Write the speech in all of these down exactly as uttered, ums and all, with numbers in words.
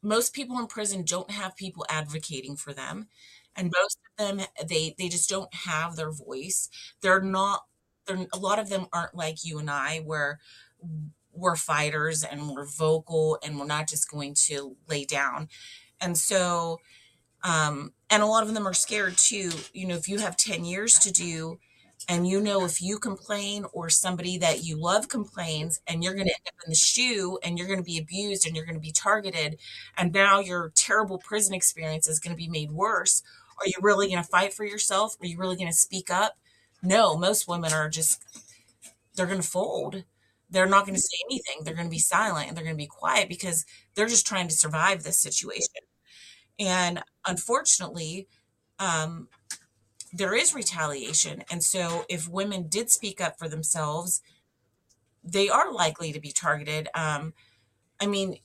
most people in prison don't have people advocating for them, and most of them, they they just don't have their voice. They're not they're a lot of them aren't like you and I, where we're fighters and we're vocal and we're not just going to lay down. And so, um, and a lot of them are scared too. You know, if you have ten years to do, and you know, if you complain or somebody that you love complains, and you're going to end up in the shoe and you're going to be abused and you're going to be targeted, and now your terrible prison experience is going to be made worse, are you really going to fight for yourself? Are you really going to speak up? No, most women are just, they're going to fold. They're not going to say anything. They're going to be silent and they're going to be quiet because they're just trying to survive this situation. And unfortunately, um, there is retaliation. And so if women did speak up for themselves, they are likely to be targeted. Um, I mean,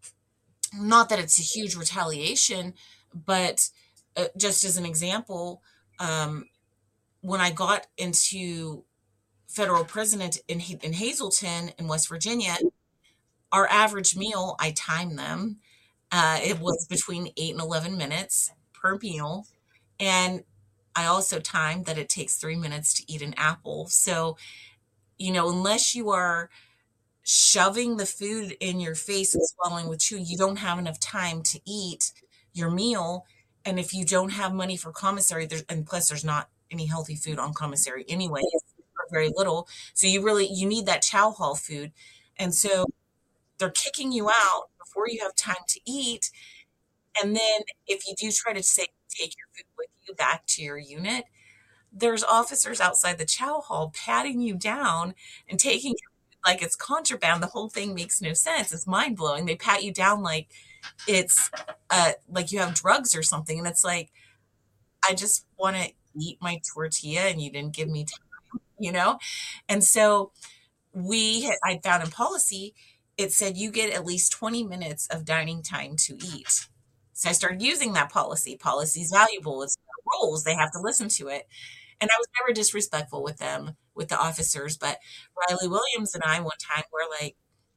not that it's a huge retaliation, but uh, just as an example, um, when I got into federal prison in, in Hazleton in West Virginia, our average meal, I timed them. Uh, it was between eight and eleven minutes per meal. And I also timed that it takes three minutes to eat an apple. So, you know, unless you are shoving the food in your face and swallowing with chew, you don't have enough time to eat your meal. And if you don't have money for commissary, there's, and plus there's not any healthy food on commissary anyway, or very little. So you really, you need that chow hall food. And so they're kicking you out before you have time to eat. And then if you do try to say, take your food with you back to your unit, there's officers outside the chow hall patting you down and taking your food like it's contraband. The whole thing makes no sense. It's mind blowing. They pat you down like it's uh, like you have drugs or something. And it's like, I just want to eat my tortilla and you didn't give me time, you know? And so we had, I found in policy, it said you get at least twenty minutes of dining time to eat. So I started using that policy. Policy is valuable. It's their rules. They have to listen to it. And I was never disrespectful with them, with the officers. But Riley Williams and I, one time, were like,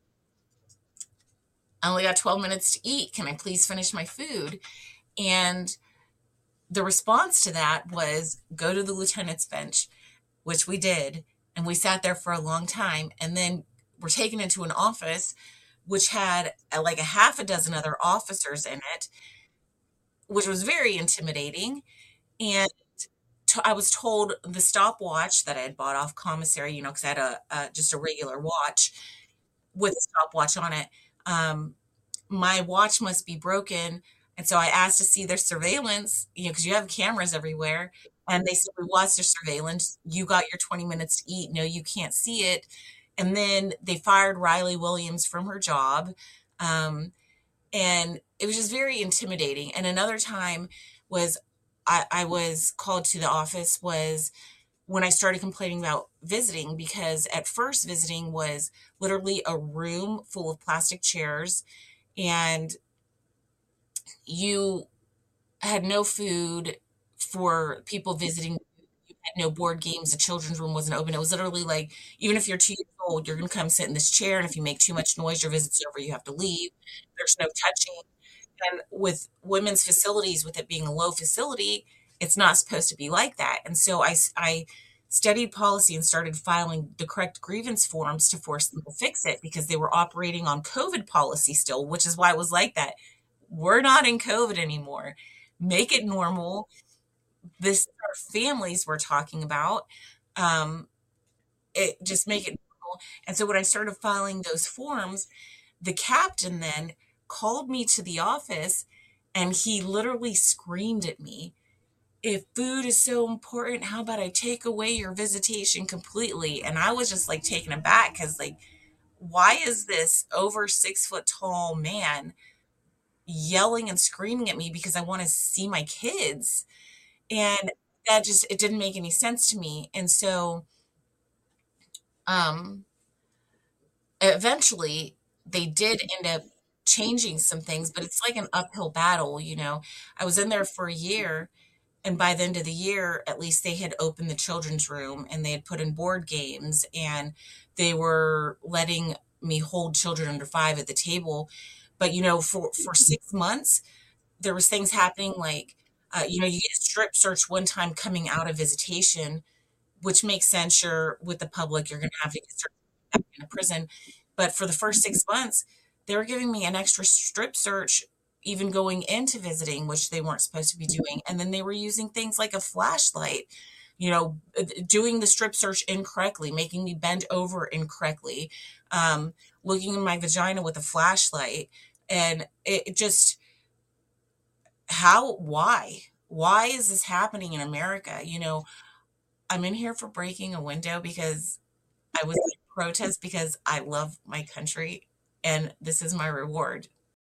I only got twelve minutes to eat. Can I please finish my food? And the response to that was go to the lieutenant's bench, which we did. And we sat there for a long time. And then we're taken into an office which had uh, like a half a dozen other officers in it, which was very intimidating. And t- I was told the stopwatch that I had bought off commissary, you know, because I had a, a just a regular watch with a stopwatch on it. Um, my watch must be broken. And so I asked to see their surveillance, you know, because you have cameras everywhere. And they said, we watched their surveillance. You got your twenty minutes to eat. No, you can't see it. And then they fired Riley Williams from her job. Um, and it was just very intimidating. And another time was I, I was called to the office was when I started complaining about visiting, because at first visiting was literally a room full of plastic chairs, and you had no food for people visiting. You had no board games. The children's room wasn't open. It was literally like, even if you're two years old, you're going to come sit in this chair. And if you make too much noise, your visit's over. You have to leave. There's no touching. And with women's facilities, with it being a low facility, it's not supposed to be like that. And so I, I studied policy and started filing the correct grievance forms to force them to fix it, because they were operating on COVID policy still, which is why it was like that. We're not in COVID anymore. Make it normal. This is our families we're talking about. Um, it just make it normal. And so when I started filing those forms, the captain then called me to the office, and he literally screamed at me, if food is so important, how about I take away your visitation completely? And I was just like taken aback, because like, why is this over six foot tall man yelling and screaming at me because I want to see my kids? And that just, it didn't make any sense to me. And so um eventually they did end up changing some things, but it's like an uphill battle, you know. I was in there for a year, and by the end of the year, at least they had opened the children's room and they had put in board games, and they were letting me hold children under five at the table. But, you know, for for six months, there was things happening like, uh, you know, you get a strip search one time coming out of visitation, which makes sense. You're with the public, you're gonna have to get searched back in a prison. But for the first six months, they were giving me an extra strip search even going into visiting, which they weren't supposed to be doing. And then they were using things like a flashlight, you know, uh, doing the strip search incorrectly, making me bend over incorrectly, um, looking in my vagina with a flashlight. And it, it just, how, why? Why is this happening in America? You know, I'm in here for breaking a window because I was in protest because I love my country and this is my reward.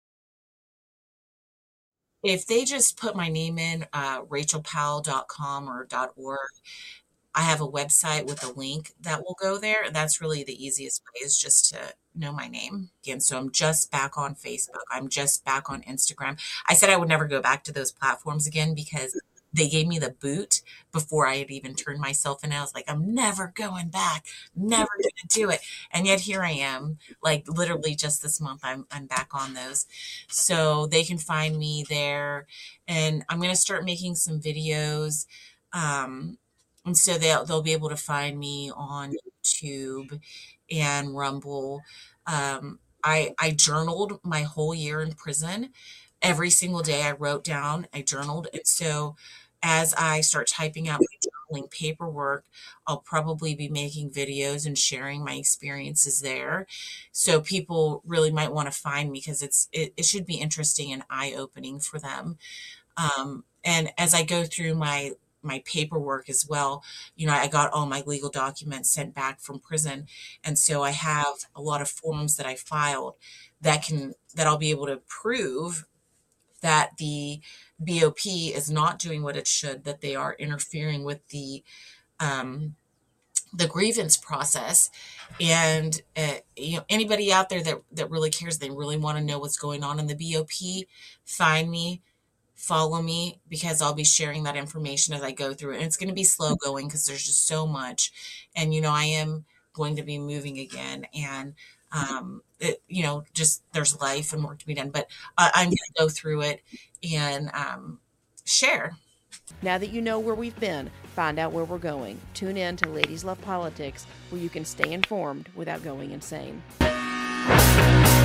If they just put my name in, uh, rachel powell dot com or .org, I have a website with a link that will go there. That's really the easiest way is just to know my name. Again, so I'm just back on Facebook. I'm just back on Instagram. I said I would never go back to those platforms again because they gave me the boot before I had even turned myself in. I was like, I'm never going back, never going to do it. And yet here I am, like literally just this month, I'm I'm back on those. So they can find me there, and I'm going to start making some videos. Um, and so they'll they'll be able to find me on YouTube and Rumble. Um, I I journaled my whole year in prison. Every single day I wrote down, I journaled. And so as I start typing out my journaling paperwork, I'll probably be making videos and sharing my experiences there. So people really might want to find me because it's it, it should be interesting and eye-opening for them. Um, and as I go through my my paperwork as well, you know, I got all my legal documents sent back from prison, and so I have a lot of forms that I filed that can that I'll be able to prove that the B O P is not doing what it should, that they are interfering with the um, the grievance process. And uh, you know, anybody out there that that really cares, they really want to know what's going on in the B O P, find me, follow me, because I'll be sharing that information as I go through it. And it's going to be slow going because there's just so much. And, you know, I am going to be moving again. And, um, it, you know, just there's life and work to be done. But I, I'm going to go through it and um, share. Now that you know where we've been, find out where we're going. Tune in to Ladies Love Politics, where you can stay informed without going insane.